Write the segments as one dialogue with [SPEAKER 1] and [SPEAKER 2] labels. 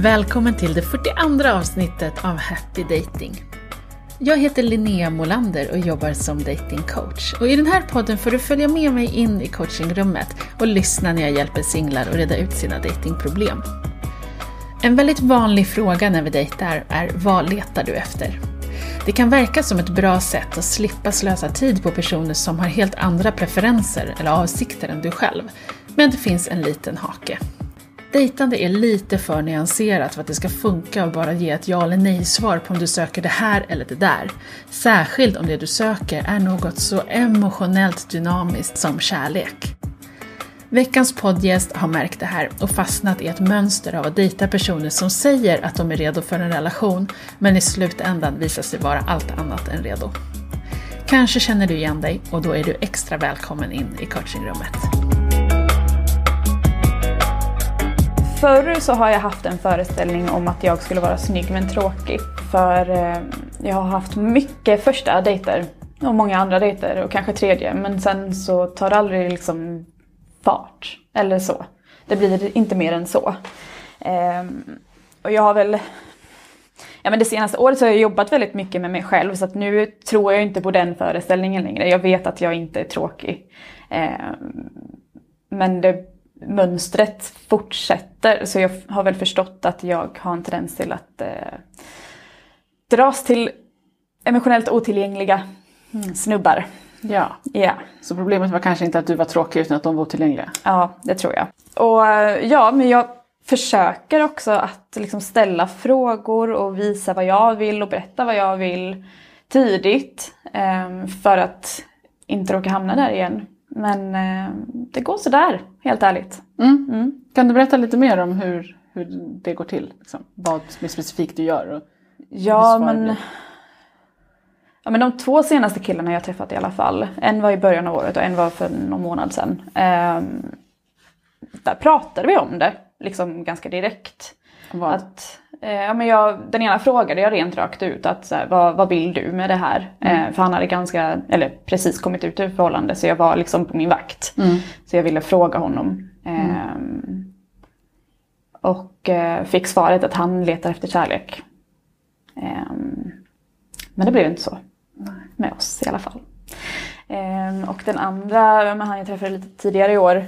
[SPEAKER 1] Välkommen till det 42 avsnittet av Happy Dating. Jag heter Linnea Molander och jobbar som datingcoach. Och i den här podden får du följa med mig in i coachingrummet och lyssna när jag hjälper singlar att reda ut sina datingproblem. En väldigt vanlig fråga när vi dejtar är: vad letar du efter? Det kan verka som ett bra sätt att slippa slösa tid på personer som har helt andra preferenser eller avsikter än du själv. Men det finns en liten hake. Dejtande är lite för nyanserat för att det ska funka och bara ge ett ja eller nej-svar på om du söker det här eller det där. Särskilt om det du söker är något så emotionellt dynamiskt som kärlek. Veckans poddgäst har märkt det här och fastnat i ett mönster av att dejta personer som säger att de är redo för en relation, men i slutändan visar sig vara allt annat än redo. Kanske känner du igen dig och då är du extra välkommen in i coachingrummet.
[SPEAKER 2] Förr så har jag haft en föreställning om att jag skulle vara snygg men tråkig. För jag har haft mycket första dejter och många andra dejter och kanske tredje. Men sen så tar det aldrig liksom fart eller så. Det blir inte mer än så. Och jag har väl... Ja, men det senaste året så har jag jobbat väldigt mycket med mig själv. Så att nu tror jag inte på den föreställningen längre. Jag vet att jag inte är tråkig. Men mönstret fortsätter, så jag har väl förstått att jag har en tendens till att dras till emotionellt otillgängliga snubbar.
[SPEAKER 3] Ja.
[SPEAKER 2] Ja.
[SPEAKER 3] Så problemet var kanske inte att du var tråkig utan att de var otillgängliga?
[SPEAKER 2] Ja, det tror jag. Och ja, men jag försöker också att liksom ställa frågor och visa vad jag vill och berätta vad jag vill tidigt för att inte råka hamna där igen. Men det går sådär, helt ärligt.
[SPEAKER 3] Kan du berätta lite mer om hur det går till? Liksom? Vad specifikt du gör? Och
[SPEAKER 2] ja, men de 2 senaste killarna jag träffat i alla fall. En var i början av året och en var för någon månad sedan. Där pratade vi om det, liksom ganska direkt.
[SPEAKER 3] Vad?
[SPEAKER 2] Att, den ena frågade jag rent rakt ut att så här, vad vill du med det här? För han hade precis kommit ut ur förhållande, så jag var liksom på min vakt. Så jag ville fråga honom. Och fick svaret att han letar efter kärlek. Men det blev inte så med oss i alla fall. Och den andra, han jag träffade lite tidigare i år,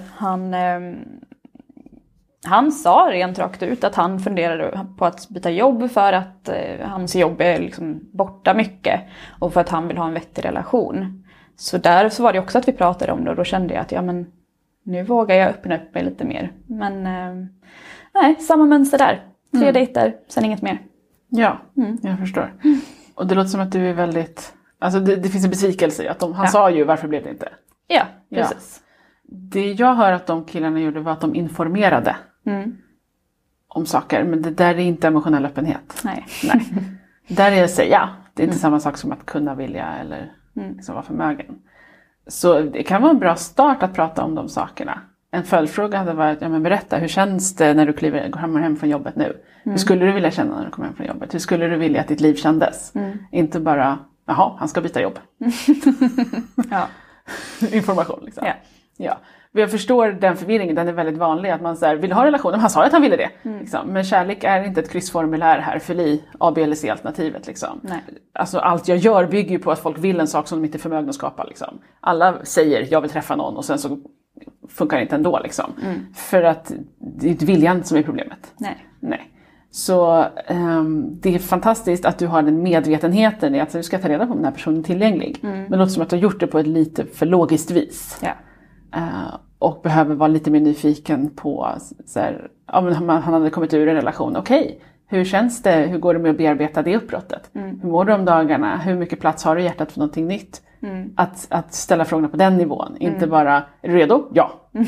[SPEAKER 2] han sa rent rakt ut att han funderade på att byta jobb för att hans jobb är liksom borta mycket. Och för att han vill ha en vettig relation. Så där så var det också att vi pratade om det, och då kände jag att nu vågar jag öppna upp mig lite mer. Men nej, samma mönster där. 3 dejter, sen inget mer.
[SPEAKER 3] Ja, jag förstår. Och det låter som att du är väldigt... Alltså det finns en besvikelse i att han sa ju varför blev det inte.
[SPEAKER 2] Ja, precis.
[SPEAKER 3] Ja. Det jag hör att de killarna gjorde var att de informerade om saker. Men det där är inte emotionell öppenhet.
[SPEAKER 2] Nej.
[SPEAKER 3] Där är att säga. Det är inte samma sak som att kunna vilja eller liksom vara förmögen. Så det kan vara en bra start att prata om de sakerna. En följdfråga hade varit, berätta, hur känns det när du kommer hem från jobbet nu? Hur skulle du vilja känna när du kommer hem från jobbet? Hur skulle du vilja att ditt liv kändes? Inte bara, han ska byta jobb.
[SPEAKER 2] Ja.
[SPEAKER 3] Information liksom.
[SPEAKER 2] Ja.
[SPEAKER 3] Jag förstår den förvirringen, den är väldigt vanlig. Att man vill ha relationer, han sa att han ville det. Liksom. Men kärlek är inte ett kryssformulär här, fyll i A, B eller C-alternativet. Liksom. Alltså, allt jag gör bygger ju på att folk vill en sak som de inte är förmögna att skapa. Liksom. Alla säger, jag vill träffa någon, och sen så funkar det inte ändå. Liksom. För att det är inte viljan som är problemet. Nej. Så det är fantastiskt att du har den medvetenheten i att du ska ta reda på om den här personen är tillgänglig. Men det låter som att du har gjort det på ett lite för logiskt vis.
[SPEAKER 2] Ja.
[SPEAKER 3] Och behöver vara lite mer nyfiken på han hade kommit ur en relation. Okej, hur känns det? Hur går det med att bearbeta det uppbrottet? Hur mår du om dagarna? Hur mycket plats har du i hjärtat för någonting nytt? Att ställa frågorna på den nivån. Inte bara, är du redo? Ja.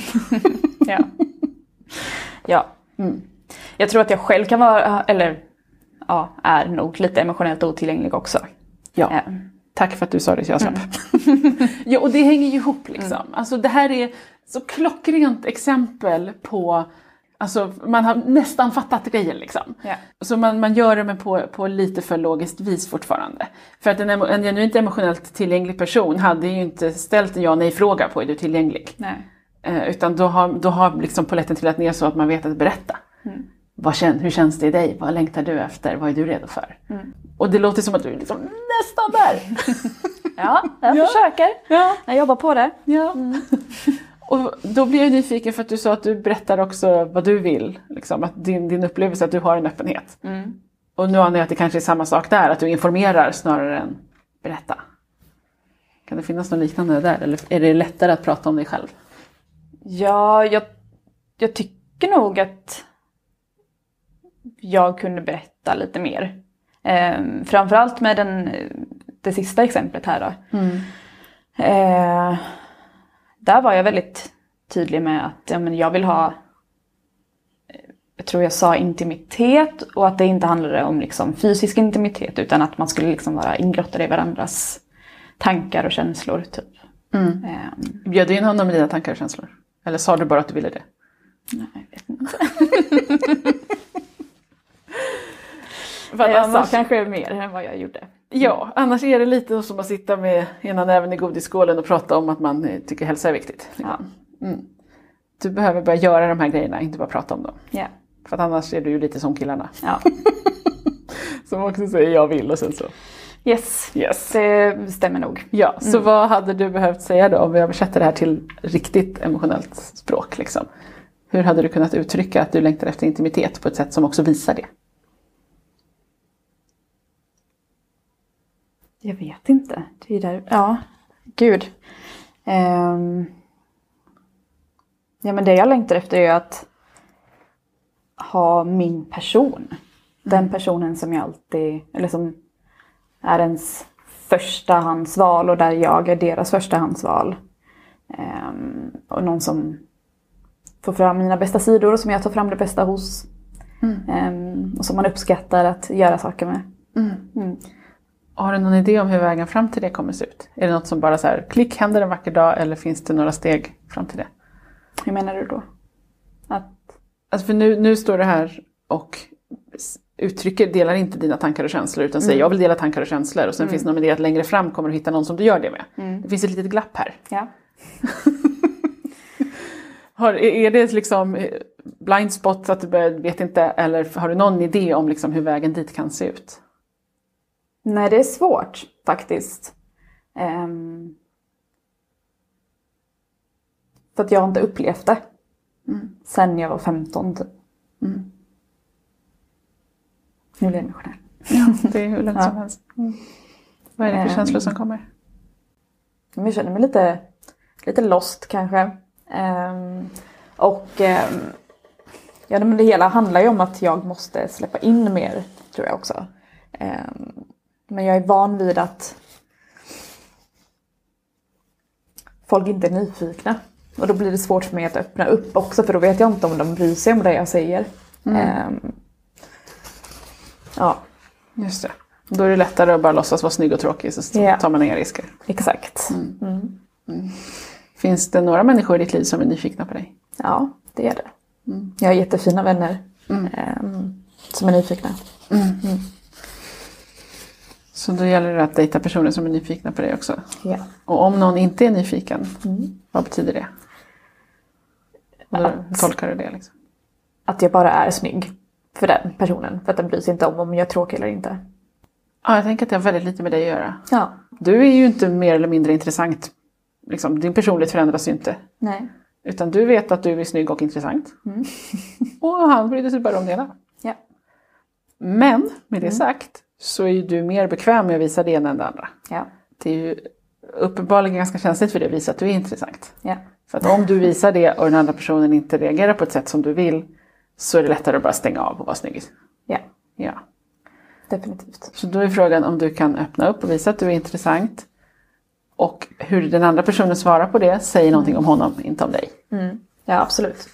[SPEAKER 2] Ja. Jag tror att jag själv kan vara, är nog lite emotionellt otillgänglig också.
[SPEAKER 3] Ja. Tack för att du sa det, så jag slapp. Ja, och det hänger ju ihop liksom. Alltså det här är så klockrent exempel på... Alltså man har nästan fattat grejen liksom.
[SPEAKER 2] Ja.
[SPEAKER 3] Så man gör det med på lite för logiskt vis fortfarande. För att en genuint emotionellt tillgänglig person hade ju inte ställt en ja-nej-fråga på är du tillgänglig.
[SPEAKER 2] Nej.
[SPEAKER 3] Utan då har liksom polletten trillat ner så att man vet att berätta. hur känns det i dig? Vad längtar du efter? Vad är du redo för? Och det låter som att du är liksom nästan där.
[SPEAKER 2] Ja, jag försöker.
[SPEAKER 3] Ja.
[SPEAKER 2] Jag jobbar på det.
[SPEAKER 3] Ja. Och då blir jag nyfiken för att du sa att du berättar också vad du vill. Liksom, att din upplevelse att du har en öppenhet. Och nu anar jag att det kanske är samma sak där. Att du informerar snarare än berätta. Kan det finnas något liknande där? Eller är det lättare att prata om dig själv?
[SPEAKER 2] Ja, jag tycker nog att jag kunde berätta lite mer. Framförallt med det sista exemplet här då. Där var jag väldigt tydlig med att jag vill ha, jag tror jag sa intimitet, och att det inte handlade om liksom fysisk intimitet utan att man skulle liksom vara ingrottade i varandras tankar och känslor typ.
[SPEAKER 3] Bjöd du in honom med dina tankar och känslor? Eller sa du bara att du ville det?
[SPEAKER 2] Nej, jag vet inte. Annars kanske mer än vad jag gjorde.
[SPEAKER 3] Ja, annars är det lite som att sitta med ena näven i godisskålen och prata om att man tycker hälsa är viktigt.
[SPEAKER 2] Ja.
[SPEAKER 3] Du behöver börja göra de här grejerna, inte bara prata om dem.
[SPEAKER 2] Ja.
[SPEAKER 3] För att annars är du ju lite som killarna.
[SPEAKER 2] Ja.
[SPEAKER 3] Som också säger jag vill och sen så.
[SPEAKER 2] Yes. Det stämmer nog.
[SPEAKER 3] Ja, så vad hade du behövt säga då om vi översätter det här till riktigt emotionellt språk liksom? Hur hade du kunnat uttrycka att du längtar efter intimitet på ett sätt som också visar det?
[SPEAKER 2] Jag vet inte. Det är där. Ja, gud. Ja, men det jag längtar efter är att ha min person. Den personen som jag alltid, eller som är ens förstahandsval och där jag är deras förstahandsval. Och någon som får fram mina bästa sidor och som jag tar fram det bästa hos. Och som man uppskattar att göra saker med.
[SPEAKER 3] Har du någon idé om hur vägen fram till det kommer se ut? Är det något som bara så här, klick, händer en vacker dag, eller finns det några steg fram till det?
[SPEAKER 2] Hur menar du då?
[SPEAKER 3] Alltså för nu står det här och delar inte dina tankar och känslor, utan säger jag vill dela tankar och känslor, och sen finns det någon idé att längre fram kommer du hitta någon som du gör det med. Det finns ett litet glapp här.
[SPEAKER 2] Ja.
[SPEAKER 3] Är det liksom blind spot att du vet inte, eller har du någon idé om liksom hur vägen dit kan se ut?
[SPEAKER 2] Nej, det är svårt faktiskt. För att jag har inte upplevt det. Sen jag var 15 typ. Nu blir jag emotionell.
[SPEAKER 3] Ja, det är hur lätt som helst. Vad är det för känslor som kommer?
[SPEAKER 2] Jag känner mig lite lost kanske. Ja, men det hela handlar ju om att jag måste släppa in mer, tror jag också. Men jag är van vid att folk inte är nyfikna. Och då blir det svårt för mig att öppna upp också, för då vet jag inte om de bryr sig om det jag säger. Ja.
[SPEAKER 3] Just det. Då är det lättare att bara låtsas vara snygg och tråkig, så tar man inga risker.
[SPEAKER 2] Exakt.
[SPEAKER 3] Finns det några människor i ditt liv som är nyfikna på dig?
[SPEAKER 2] Ja, det är det. Jag har jättefina vänner som är nyfikna.
[SPEAKER 3] Så då gäller det att dejta personer som är nyfikna på dig också.
[SPEAKER 2] Ja.
[SPEAKER 3] Och om någon inte är nyfiken, vad betyder det? Hur tolkar du det liksom?
[SPEAKER 2] Att jag bara är snygg för den personen. För att den bryr sig inte om jag är tråkig eller inte.
[SPEAKER 3] Ja, jag tänker att det har väldigt lite med dig att göra.
[SPEAKER 2] Ja.
[SPEAKER 3] Du är ju inte mer eller mindre intressant. Liksom, din personlighet förändras ju inte.
[SPEAKER 2] Nej.
[SPEAKER 3] Utan du vet att du är snygg och intressant. Och han brydde sig bara om det.
[SPEAKER 2] Ja.
[SPEAKER 3] Men med det sagt så är ju du mer bekväm med att visa det än det andra.
[SPEAKER 2] Ja.
[SPEAKER 3] Det är ju uppenbarligen ganska känsligt för dig att visa att du är intressant.
[SPEAKER 2] Ja.
[SPEAKER 3] För att om du visar det och den andra personen inte reagerar på ett sätt som du vill, så är det lättare att bara stänga av och vara snygg.
[SPEAKER 2] Ja.
[SPEAKER 3] Ja.
[SPEAKER 2] Definitivt.
[SPEAKER 3] Så då är frågan om du kan öppna upp och visa att du är intressant. Och hur den andra personen svarar på det säger någonting om honom, inte om dig.
[SPEAKER 2] Ja, absolut.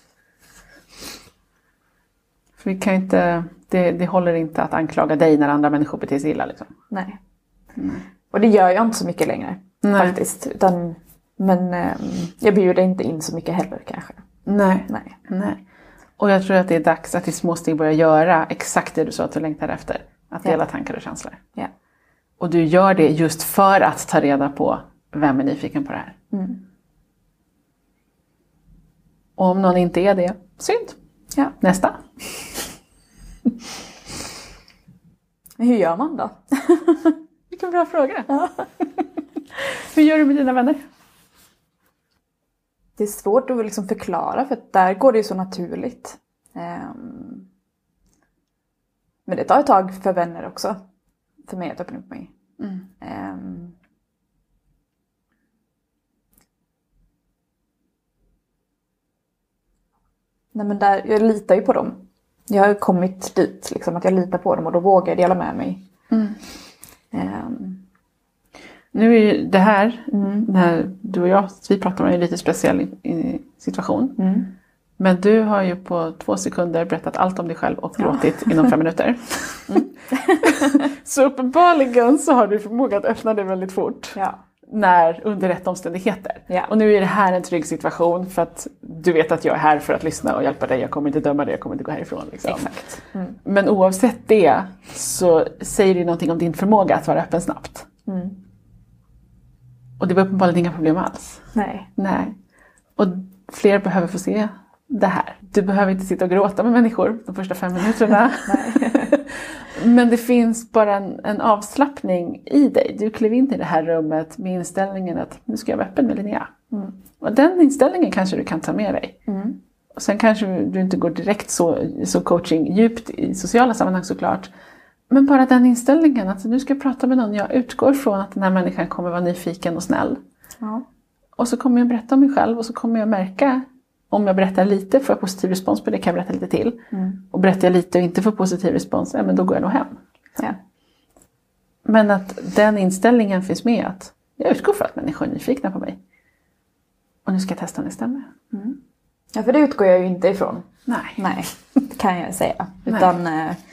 [SPEAKER 3] För vi kan inte, det håller inte att anklaga dig när andra människor beter sig illa. Liksom.
[SPEAKER 2] Nej. Och det gör jag inte så mycket längre.
[SPEAKER 3] Nej.
[SPEAKER 2] Faktiskt. Men jag bjuder inte in så mycket heller kanske.
[SPEAKER 3] Nej.
[SPEAKER 2] Nej.
[SPEAKER 3] Och jag tror att det är dags att i små steg börja göra exakt det du sa att du längtar efter. Att dela tankar och känslor.
[SPEAKER 2] Ja.
[SPEAKER 3] Och du gör det just för att ta reda på vem är nyfiken på det här. Och om någon inte är det, synd.
[SPEAKER 2] Ja.
[SPEAKER 3] Nästa.
[SPEAKER 2] Hur gör man då?
[SPEAKER 3] Vilken bra fråga. Ja. Hur gör du med dina vänner?
[SPEAKER 2] Det är svårt att liksom förklara för att där går det ju så naturligt. Men det tar ett tag för vänner också. För mig att öppna upp mig. Nej, men där, jag litar ju på dem. Jag har kommit dit liksom, att jag litar på dem och då vågar jag dela med mig.
[SPEAKER 3] Nu är ju det här, när du och jag, vi pratar om en lite speciell situation. Men du har ju på 2 sekunder berättat allt om dig själv och gråtit inom 5 minuter. Så uppenbarligen så har du förmåga att öppna dig väldigt fort.
[SPEAKER 2] Ja.
[SPEAKER 3] Under rätt omständigheter.
[SPEAKER 2] Ja.
[SPEAKER 3] Och nu är det här en trygg situation för att du vet att jag är här för att lyssna och hjälpa dig. Jag kommer inte döma dig, jag kommer inte gå härifrån. Liksom.
[SPEAKER 2] Exakt.
[SPEAKER 3] Men oavsett det så säger det någonting om din förmåga att vara öppen snabbt. Och det var uppenbarligen inga problem alls. Nej. Och fler behöver få se det här. Du behöver inte sitta och gråta med människor de första 5 minuterna. Men det finns bara en avslappning i dig. Du klev in i det här rummet med inställningen att nu ska jag vara öppen med Linnea. Och den inställningen kanske du kan ta med dig. Och sen kanske du inte går direkt så coaching djupt i sociala sammanhang såklart. Men bara den inställningen att nu ska jag prata med någon. Jag utgår från att den här människan kommer vara nyfiken och snäll. Ja. Och så kommer jag berätta om mig själv och så kommer jag märka om jag berättar lite får jag positiv respons på det kan jag berätta lite till. Och berättar jag lite och inte får positiv respons, men då går jag nog hem. Ja. Men att den inställningen finns med att jag utgår från att människor är nyfikna på mig. Och nu ska jag testa om det stämmer.
[SPEAKER 2] Ja, för det utgår jag ju inte ifrån.
[SPEAKER 3] Nej,
[SPEAKER 2] det kan jag säga. Utan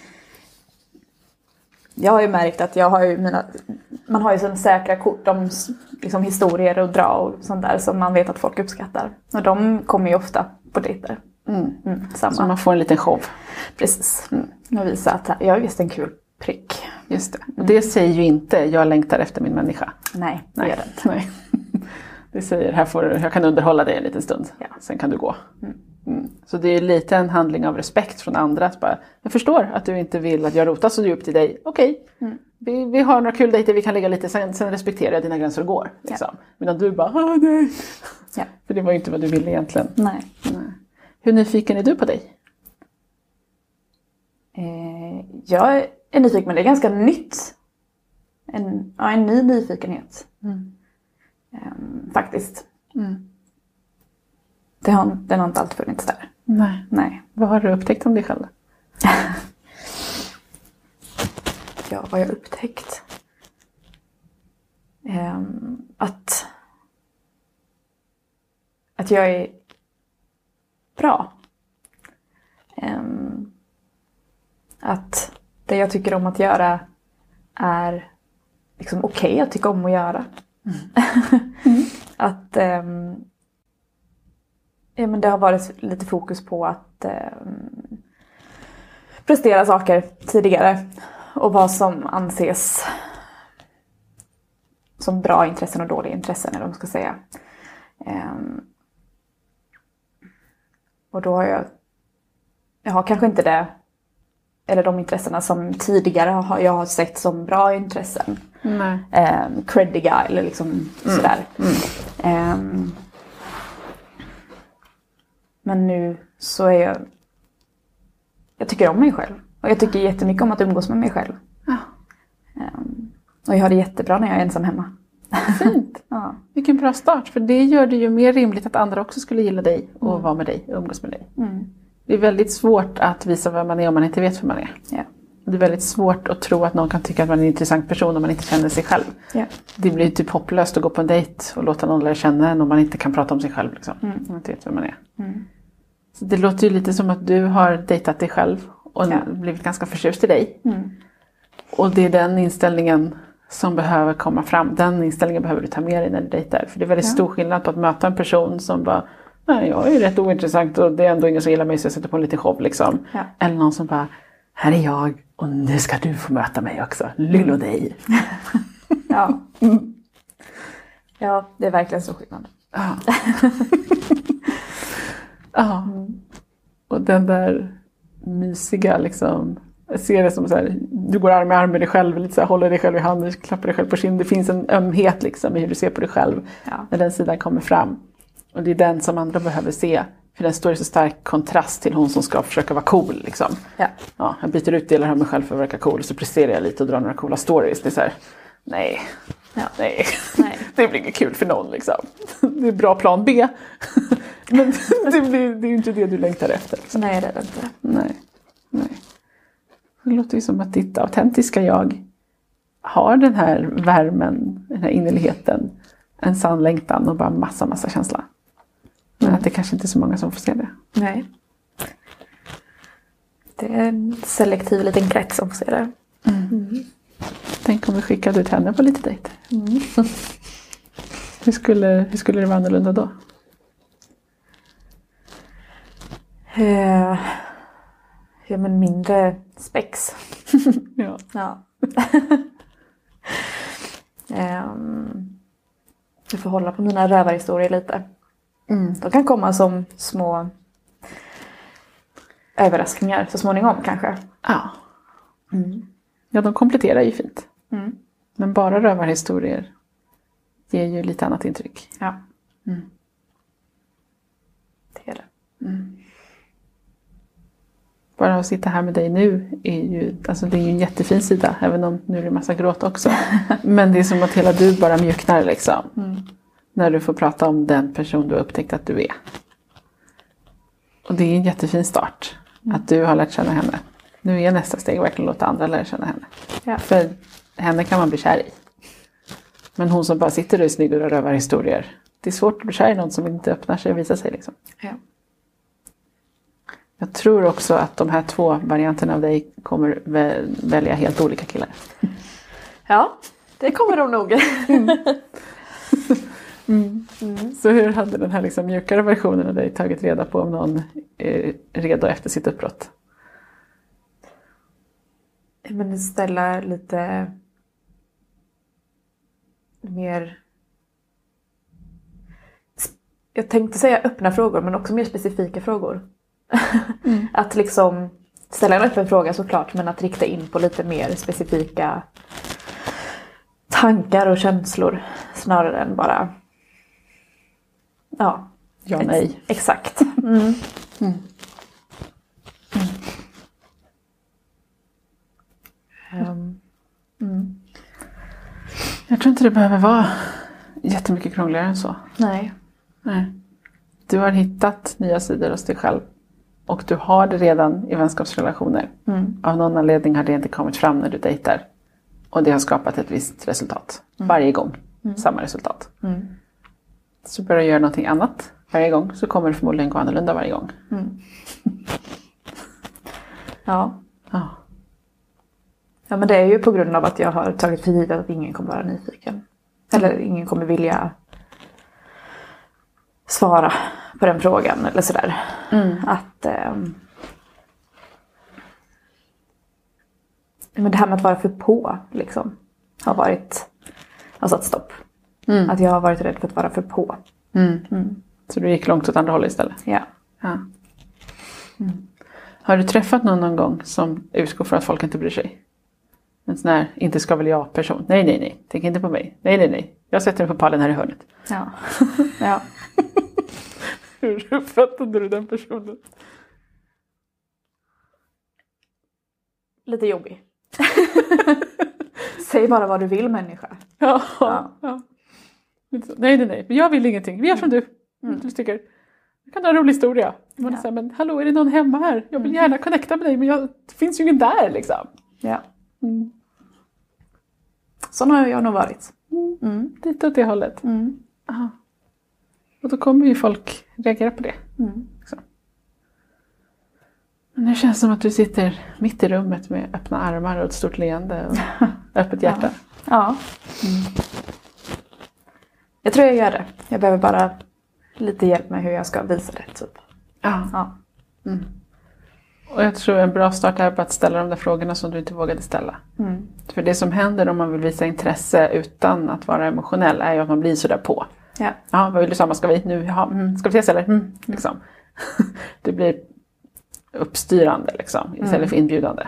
[SPEAKER 2] jag har ju märkt att jag har ju man har ju sådana säkra kort om liksom historier och dra och sånt där som man vet att folk uppskattar. Och de kommer ju ofta på dejter.
[SPEAKER 3] Så man får en liten show.
[SPEAKER 2] Precis. Och visa att jag är visst en kul prick.
[SPEAKER 3] Just det. Och det säger ju inte jag längtar efter min människa.
[SPEAKER 2] Nej, det gör det inte.
[SPEAKER 3] Nej. Det säger jag kan underhålla dig en liten stund. Ja. Sen kan du gå. Så det är lite en handling av respekt från andra. Att bara, jag förstår att du inte vill att jag rotar så du är upp till dig. Okej. Vi har några kul dejter, vi kan lägga lite, sen respekterar jag dina gränser och går. Liksom. Medan du bara, nej. Ja. För det var ju inte vad du ville egentligen.
[SPEAKER 2] Nej.
[SPEAKER 3] Hur nyfiken är du på dig?
[SPEAKER 2] Jag är nyfiken, men det är ganska nytt. En ny nyfikenhet. Faktiskt. Den har inte alltid funnits där. Nej.
[SPEAKER 3] Vad har du upptäckt om dig själv?
[SPEAKER 2] Ja, vad jag upptäckt? Att jag är bra. Att det jag tycker om att göra är liksom okej att tycka om att göra. Att men det har varit lite fokus på att prestera saker tidigare och vad som anses som bra intressen och dåliga intressen, eller vad man ska säga. Och då har jag har kanske inte det, eller de intressena som tidigare jag har sett som bra intressen. Creddiga eller liksom sådär. Men nu så är jag tycker om mig själv. Och jag tycker jättemycket om att umgås med mig själv. Och jag har det jättebra när jag är ensam hemma.
[SPEAKER 3] Fint. Ja. Vilken bra start. För det gör det ju mer rimligt att andra också skulle gilla dig och vara med dig och umgås med dig. Det är väldigt svårt att visa vem man är om man inte vet vem man är.
[SPEAKER 2] Ja.
[SPEAKER 3] Det är väldigt svårt att tro att någon kan tycka att man är en intressant person om man inte känner sig själv.
[SPEAKER 2] Ja.
[SPEAKER 3] Det blir typ hopplöst att gå på en dejt och låta någon lära känna en om man inte kan prata om sig själv. Liksom. Om man inte vet vem man är. Så det låter ju lite som att du har dejtat dig själv och blivit ganska förtjust i dig. Och det är den inställningen som behöver komma fram. Den inställningen behöver du ta med dig när du dejtar. För det är väldigt stor skillnad på att möta en person som bara, nej, jag är ju rätt ointressant och det är ändå ingen som gillar mig så jag sätter på en liten show liksom. Ja. Eller någon som bara, här är jag och nu ska du få möta mig också. Lyllo dig.
[SPEAKER 2] Ja. Ja, det är verkligen så skillnad.
[SPEAKER 3] Ja. Och den där mysiga liksom. Jag ser det som så här, du går arm i arm med dig själv, lite så här, håller dig själv i handen, klappar dig själv på kinden. Det finns en ömhet liksom i hur du ser på dig själv när den sidan kommer fram. Och det är den som andra behöver se. För den står i så stark kontrast till hon som ska försöka vara cool liksom. Ja, jag byter ut delar av mig själv för att verka cool, så presterar jag lite och drar några coola stories. Det är så här, nej. Det blir inget kul för någon liksom. Det är bra plan B. Men det är ju inte det du längtar efter. Liksom.
[SPEAKER 2] Nej, det är det inte.
[SPEAKER 3] Nej. Det låter ju som att ditt autentiska jag har den här värmen, den här innerligheten, en sann längtan och bara massa känsla. Men att det kanske inte är så många som får se det.
[SPEAKER 2] Nej. Det är en selektiv liten krets som får se det.
[SPEAKER 3] Tänk om vi skickade ut henne på lite dejt. Hur skulle det vara annorlunda då?
[SPEAKER 2] Ja, men mindre spex.
[SPEAKER 3] Ja.
[SPEAKER 2] Jag får hålla på mina rövarhistorier lite. De kan komma som små överraskningar så småningom kanske.
[SPEAKER 3] Ja. Ja, de kompletterar ju fint. Men bara rövarhistorier ger ju lite annat intryck.
[SPEAKER 2] Ja. Det är det.
[SPEAKER 3] Bara att sitta här med dig nu är ju, alltså det är ju en jättefin sida, även om nu är det massa gråt också. Men det är som att hela du bara mjuknar liksom. När du får prata om den person du har upptäckt att du är. Och det är en jättefin start. Att du har lärt känna henne. Nu är nästa steg verkligen låta andra lära känna henne.
[SPEAKER 2] Ja.
[SPEAKER 3] För henne kan man bli kär i. Men hon som bara sitter och är snygg och rövar historier. Det är svårt att bli kär i någon som inte öppnar sig och visar sig liksom.
[SPEAKER 2] Ja.
[SPEAKER 3] Jag tror också att de här 2 varianterna av dig kommer välja helt olika killar.
[SPEAKER 2] Ja, det kommer de nog.
[SPEAKER 3] Så hur hade den här liksom mjukare versionen av dig tagit reda på om någon är redo efter sitt uppbrott?
[SPEAKER 2] Men ställa lite mer... Jag tänkte säga öppna frågor, men också mer specifika frågor. Att liksom ställa en öppen fråga såklart, men att rikta in på lite mer specifika tankar och känslor snarare än bara
[SPEAKER 3] ja, nej.
[SPEAKER 2] Exakt.
[SPEAKER 3] Jag tror inte det behöver vara jättemycket krångligare än så.
[SPEAKER 2] Nej.
[SPEAKER 3] Du har hittat nya sidor hos dig själv. Och du har det redan i vänskapsrelationer. Av någon anledning har det inte kommit fram när du dejtar. Och det har skapat ett visst resultat. Varje gång. Samma resultat. Så börjar du göra någonting annat varje gång. Så kommer det förmodligen gå annorlunda varje gång.
[SPEAKER 2] Ja, men det är ju på grund av att jag har tagit för givet att ingen kommer vara nyfiken. Eller ingen kommer vilja svara på den frågan eller sådär. Att men det här med att vara för på liksom har satt stopp. Att jag har varit rädd för att vara för på.
[SPEAKER 3] Så du gick långt åt andra hållet istället?
[SPEAKER 2] Ja.
[SPEAKER 3] Har du träffat någon gång som utgår för att folk inte bryr sig? En sån här, inte ska väl jag person. Nej. Tänk inte på mig. Nej. Jag sätter mig på pallen här i hörnet.
[SPEAKER 2] Ja.
[SPEAKER 3] Hur uppfattade du den personen?
[SPEAKER 2] Lite jobbig. Säg bara vad du vill, människa.
[SPEAKER 3] Ja. Nej. Jag vill ingenting. Vi gör som du. Du tycker. Jag kan ha en rolig historia. Man säger, men hallå, är det någon hemma här? Jag vill gärna connecta med dig, men det finns ju ingen där liksom.
[SPEAKER 2] Ja. Sån har jag nog varit.
[SPEAKER 3] Lite åt det hållet. Aha. Och då kommer ju folk reagera på det. Men det känns som att du sitter mitt i rummet med öppna armar och ett stort leende och öppet hjärta.
[SPEAKER 2] Ja. Jag tror jag gör det. Jag behöver bara lite hjälp med hur jag ska visa det typ.
[SPEAKER 3] Ja. Och jag tror en bra start är på att ställa de där frågorna som du inte vågade ställa. För det som händer om man vill visa intresse utan att vara emotionell är ju att man blir så där på.
[SPEAKER 2] Ja,
[SPEAKER 3] vad vill du säga? Ska vi nu? Ska vi ses eller? Liksom. Det blir uppstyrande liksom, istället för inbjudande.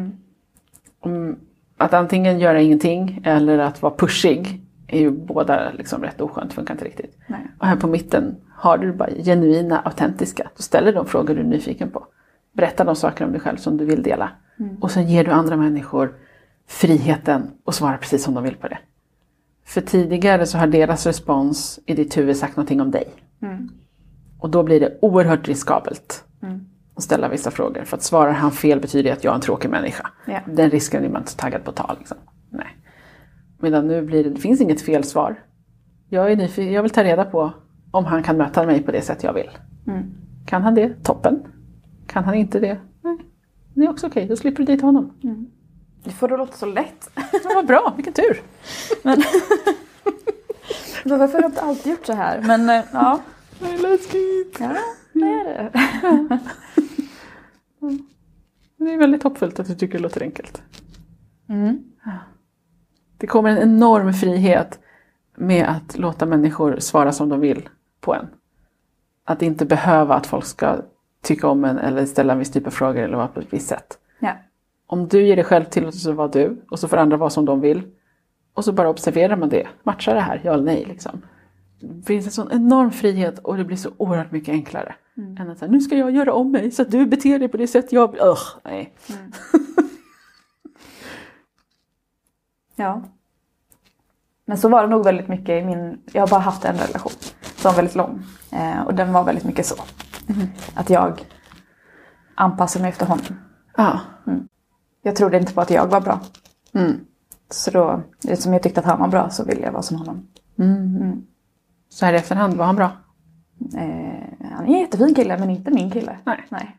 [SPEAKER 3] Att antingen göra ingenting eller att vara pushig är ju båda liksom rätt oskönt, funkar inte riktigt.
[SPEAKER 2] Nej.
[SPEAKER 3] Och här på mitten har du bara genuina, autentiska. Du ställer de frågor du är nyfiken på. Berätta de saker om dig själv som du vill dela. Och sen ger du andra människor friheten att svara precis som de vill på det. För tidigare så har deras respons i ditt huvud sagt någonting om dig. Och då blir det oerhört riskabelt att ställa vissa frågor. För att svarar han fel betyder det att jag är en tråkig människa.
[SPEAKER 2] Ja.
[SPEAKER 3] Den risken är man inte så taggad på att ta. Liksom. Nej. Medan nu blir det finns inget fel svar. Jag är nyfiken, jag vill ta reda på om han kan möta mig på det sätt jag vill. Kan han det? Toppen. Kan han inte det? Nej. Det är också okej, då slipper du dejta honom.
[SPEAKER 2] Det får det låta så lätt.
[SPEAKER 3] Ja, vad bra, vilken tur.
[SPEAKER 2] Men varför har jag inte alltid gjort så här? Men ja.
[SPEAKER 3] Det är läskigt.
[SPEAKER 2] Ja, det är det.
[SPEAKER 3] Det är väldigt hoppfullt att du tycker det låter enkelt. Det kommer en enorm frihet med att låta människor svara som de vill på en. Att inte behöva att folk ska tycka om en eller ställa en viss typ av frågor eller vara på ett visst sätt.
[SPEAKER 2] Ja.
[SPEAKER 3] Om du ger dig själv tillåtelse att vara du och så får andra vara som de vill. Och så bara observerar man det. Matchar det här? Ja eller nej liksom. Det finns en sån enorm frihet och det blir så oerhört mycket enklare. Än att säga, nu ska jag göra om mig så att du beter dig på det sätt jag vill. Nej.
[SPEAKER 2] Ja. Men så var det nog väldigt mycket i jag har bara haft en relation som var väldigt lång. Och den var väldigt mycket så. Att jag anpassade mig efter honom.
[SPEAKER 3] Ja.
[SPEAKER 2] Jag trodde inte på att jag var bra. Så då, som jag tyckte att han var bra så ville jag vara som honom.
[SPEAKER 3] Så här i efterhand, var han bra?
[SPEAKER 2] Han är en jättefin kille men inte min kille.
[SPEAKER 3] Nej.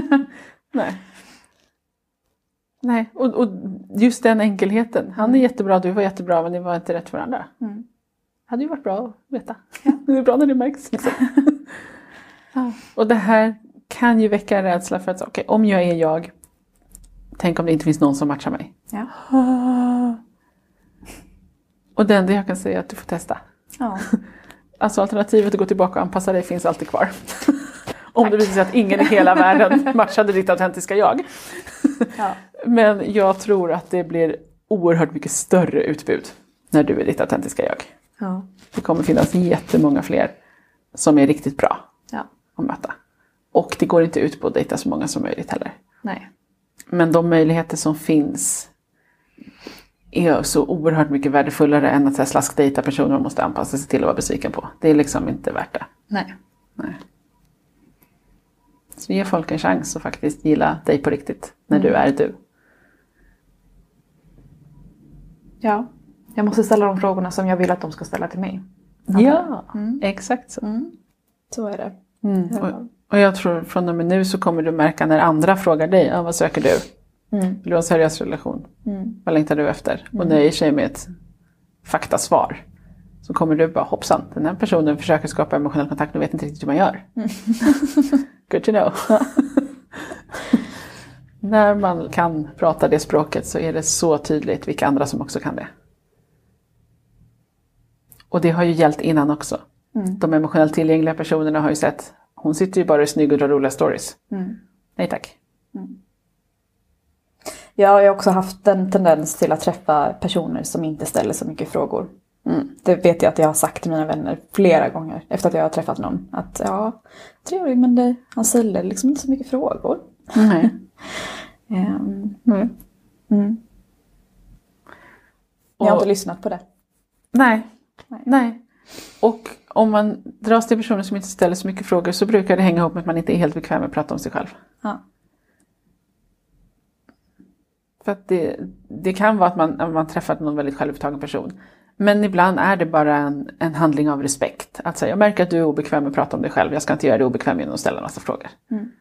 [SPEAKER 3] Nej, och just den enkelheten. Han är jättebra, du var jättebra, men det var inte rätt för andra. Hade ju varit bra att veta. Ja. Det är bra när det märks. Liksom. Ja. Och det här kan ju väcka en rädsla för att okej, om jag är jag, tänk om det inte finns någon som matchar mig.
[SPEAKER 2] Ja.
[SPEAKER 3] Och det enda jag kan säga är att du får testa.
[SPEAKER 2] Ja.
[SPEAKER 3] Alltså alternativet att gå tillbaka och anpassa dig finns alltid kvar. Om det visar sig att ingen i hela världen matchade ditt autentiska jag.
[SPEAKER 2] Ja.
[SPEAKER 3] Men jag tror att det blir oerhört mycket större utbud när du är ditt autentiska jag.
[SPEAKER 2] Ja.
[SPEAKER 3] Det kommer finnas jättemånga fler som är riktigt bra att möta. Och det går inte ut på att dejta så många som möjligt heller.
[SPEAKER 2] Nej.
[SPEAKER 3] Men de möjligheter som finns är så oerhört mycket värdefullare än att slaskdejta personer man måste anpassa sig till och vara besviken på. Det är liksom inte värt det.
[SPEAKER 2] Nej.
[SPEAKER 3] Så ge folk en chans att faktiskt gilla dig på riktigt när du är du.
[SPEAKER 2] Ja, jag måste ställa de frågorna som jag vill att de ska ställa till mig.
[SPEAKER 3] Ja, exakt så.
[SPEAKER 2] Så är det.
[SPEAKER 3] Och jag tror från och med nu så kommer du märka när andra frågar dig, vad söker du? Vill du ha en seriös relation? Vad längtar du efter? Och nöjer sig med ett faktasvar. Så kommer du bara, hoppsan, den här personen försöker skapa emotionell kontakt och vet inte riktigt hur man gör. Good to know. När man kan prata det språket så är det så tydligt vilka andra som också kan det. Och det har ju gällt innan också. De emotionellt tillgängliga personerna har ju sett, hon sitter ju bara i snygg och drar roliga stories. Nej tack.
[SPEAKER 2] Jag har också haft en tendens till att träffa personer som inte ställer så mycket frågor. Det vet jag att jag har sagt till mina vänner flera gånger efter att jag har träffat någon. Att ja, trevligt men han ställer liksom inte så mycket frågor.
[SPEAKER 3] Nej.
[SPEAKER 2] Jag har inte lyssnat på det.
[SPEAKER 3] Nej. Och om man dras till personer som inte ställer så mycket frågor så brukar det hänga ihop med att man inte är helt bekväm med att prata om sig själv.
[SPEAKER 2] Ja.
[SPEAKER 3] För att det kan vara att man träffat någon väldigt självupptagen person. Men ibland är det bara en handling av respekt. Att säga, jag märker att du är obekväm med att prata om dig själv. Jag ska inte göra det obekväm genom att ställa en massa frågor.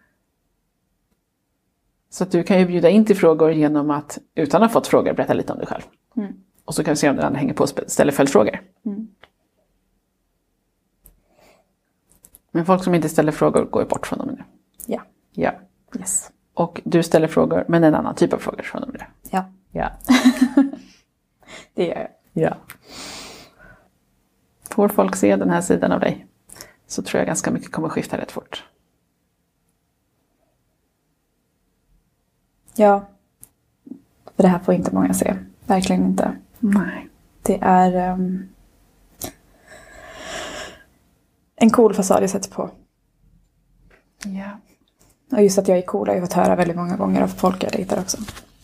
[SPEAKER 3] Så att du kan ju bjuda in till frågor genom att, utan att ha fått frågor, berätta lite om dig själv. Och så kan vi se om den andra hänger på och ställer följdfrågor. Men folk som inte ställer frågor går ju bort från dem nu. Ja.
[SPEAKER 2] Yes.
[SPEAKER 3] Och du ställer frågor, men en annan typ av frågor från dem nu. Ja.
[SPEAKER 2] Det gör jag.
[SPEAKER 3] Ja. Får folk se den här sidan av dig så tror jag ganska mycket kommer skifta rätt fort.
[SPEAKER 2] Ja. För det här får inte många se. Verkligen inte.
[SPEAKER 3] Nej.
[SPEAKER 2] Det är en cool fasad jag sätter på.
[SPEAKER 3] Ja.
[SPEAKER 2] Och just att jag är cool har jag fått höra väldigt många gånger av folk jag dejtar också.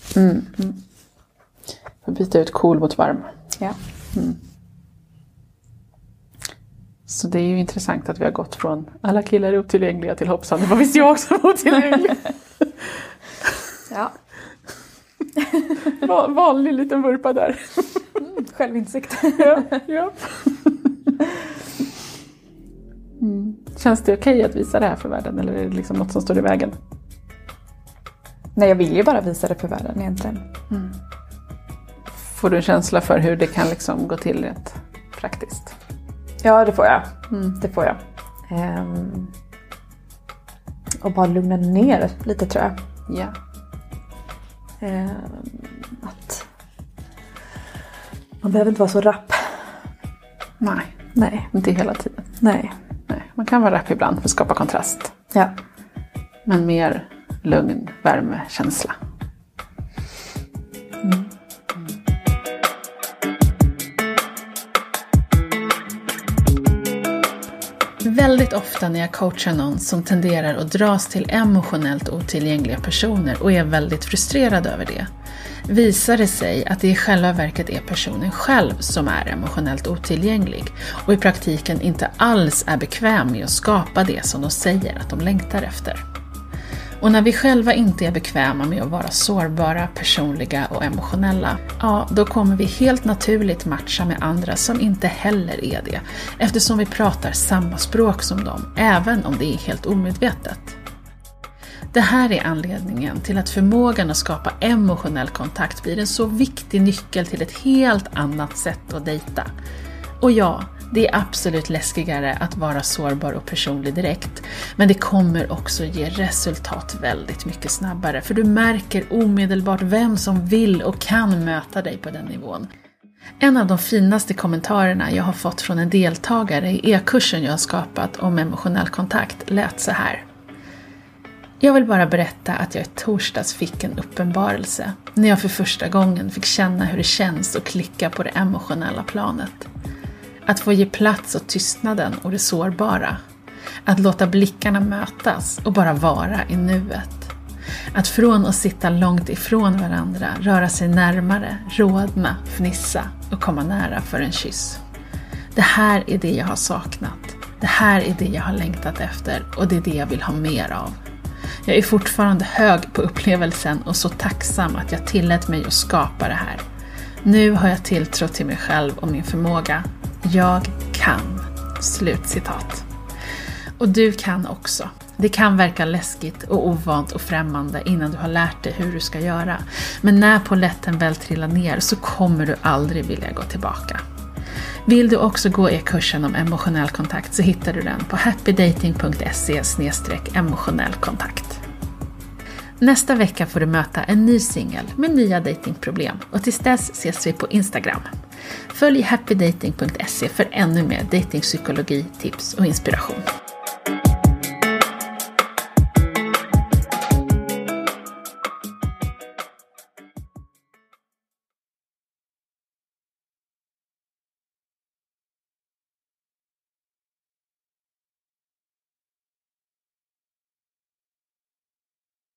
[SPEAKER 3] Får byta ut cool mot varm.
[SPEAKER 2] Ja.
[SPEAKER 3] Så det är ju intressant att vi har gått från alla killar är otillgängliga till hoppsan. Det var visst jag också var otillgänglig.
[SPEAKER 2] Ja.
[SPEAKER 3] Vanlig liten vurpa där.
[SPEAKER 2] Självinsikt.
[SPEAKER 3] Ja. Känns det okej att visa det här för världen? Eller är det liksom något som står i vägen?
[SPEAKER 2] Nej, jag vill ju bara visa det för världen egentligen.
[SPEAKER 3] Får du en känsla för hur det kan liksom gå till rätt praktiskt?
[SPEAKER 2] Ja, det får jag. Det får jag. Och bara lugna ner lite, tror jag.
[SPEAKER 3] Ja.
[SPEAKER 2] Att man behöver inte vara så rapp.
[SPEAKER 3] Nej, inte hela tiden.
[SPEAKER 2] Nej.
[SPEAKER 3] Man kan vara rapp ibland för att skapa kontrast.
[SPEAKER 2] Ja.
[SPEAKER 3] Men mer lugn, värme, känsla.
[SPEAKER 1] Väldigt ofta när jag coachar någon som tenderar att dras till emotionellt otillgängliga personer och är väldigt frustrerad över det, visar det sig att det i själva verket är personen själv som är emotionellt otillgänglig och i praktiken inte alls är bekväm med att skapa det som de säger att de längtar efter. Och när vi själva inte är bekväma med att vara sårbara, personliga och emotionella, ja, då kommer vi helt naturligt matcha med andra som inte heller är det, eftersom vi pratar samma språk som dem, även om det är helt omedvetet. Det här är anledningen till att förmågan att skapa emotionell kontakt blir en så viktig nyckel till ett helt annat sätt att dejta. Och ja, det är absolut läskigare att vara sårbar och personlig direkt, men det kommer också ge resultat väldigt mycket snabbare, för du märker omedelbart vem som vill och kan möta dig på den nivån. En av de finaste kommentarerna jag har fått från en deltagare i e-kursen jag har skapat om emotionell kontakt lät så här. Jag vill bara berätta att jag i torsdags fick en uppenbarelse när jag för första gången fick känna hur det känns att klicka på det emotionella planet. Att få ge plats åt tystnaden och det sårbara. Att låta blickarna mötas och bara vara i nuet. Att från att sitta långt ifrån varandra röra sig närmare, rodna, fnissa och komma nära för en kyss. Det här är det jag har saknat. Det här är det jag har längtat efter och det är det jag vill ha mer av. Jag är fortfarande hög på upplevelsen och så tacksam att jag tillät mig att skapa det här. Nu har jag tilltro till mig själv och min förmåga. Jag kan. Slutcitat. Och du kan också. Det kan verka läskigt och ovant och främmande innan du har lärt dig hur du ska göra. Men när polletten väl trillar ner så kommer du aldrig vilja gå tillbaka. Vill du också gå e-kursen om emotionell kontakt så hittar du den på happydating.se/emotionell kontakt. Nästa vecka får du möta en ny singel med nya datingproblem och tills dess ses vi på Instagram. Följ happydating.se för ännu mer datingpsykologi, tips och inspiration.